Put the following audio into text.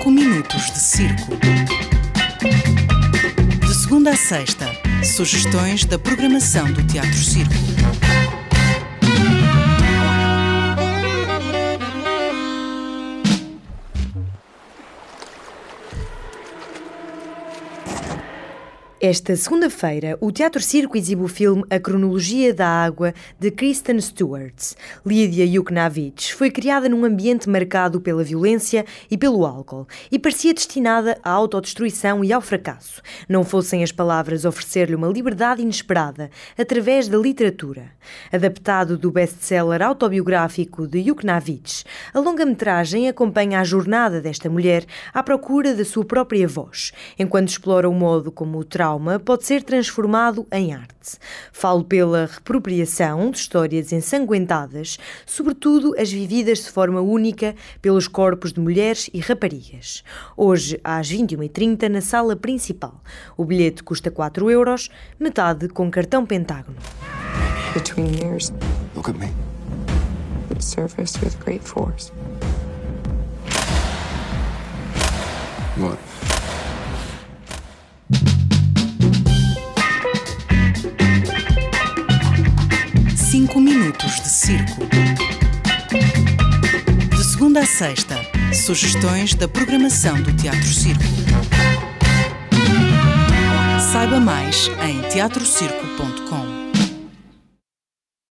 5 minutos de circo. De segunda a sexta, sugestões da programação do Teatro Circo. Esta segunda-feira, o Teatro Circo exibe o filme A Cronologia da Água, de Kristen Stewart. Lídia Yuknavitch foi criada num ambiente marcado pela violência e pelo álcool e parecia destinada à autodestruição e ao fracasso, não fossem as palavras oferecer-lhe uma liberdade inesperada através da literatura. Adaptado do best-seller autobiográfico de Yuknavitch, a longa-metragem acompanha a jornada desta mulher à procura da sua própria voz, enquanto explora o modo como o trauma pode ser transformado em arte. Falo pela reapropriação de histórias ensanguentadas, sobretudo as vividas de forma única pelos corpos de mulheres e raparigas. Hoje, às 21h30, na sala principal. O bilhete custa 4€, metade com cartão Pentágono. Between years, Look at me. it surfaced with great force. What? Cinco minutos de circo. De segunda a sexta, sugestões da programação do Teatro Circo. Saiba mais em teatrocirco.com.